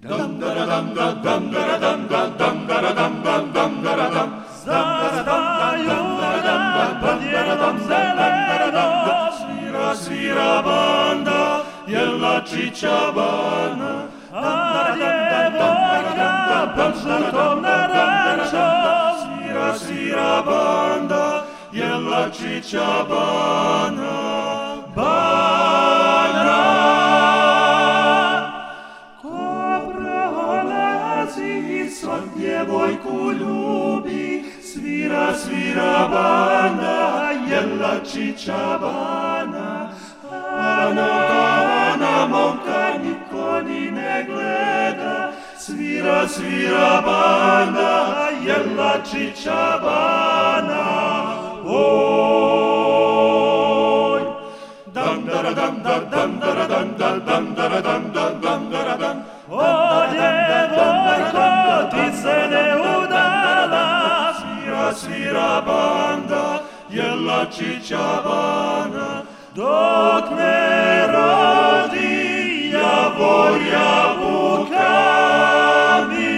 Zastaju nad podjelom zeleno, svira banda Jelačića bana, a djevojka pod žutom narančom, svira banda Jelačića bana. Ko prolazi svak djevojku ljubi, svira banda Jelačića bana. Na momka niko ni ne gleda, svira banda Jelačića bana. Oj! Dam dara dam dar dam dara dam dar dam dara dam dar dam dara dam. O djevojko, ti se ne udala, svira banda Jelačića bana. Dok ne rodi javor javukami,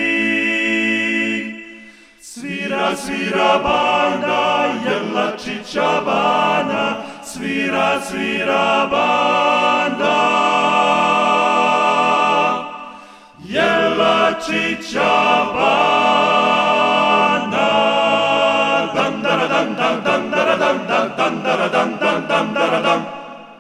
svira banda Jelačića bana, svira banda Jelačića bana.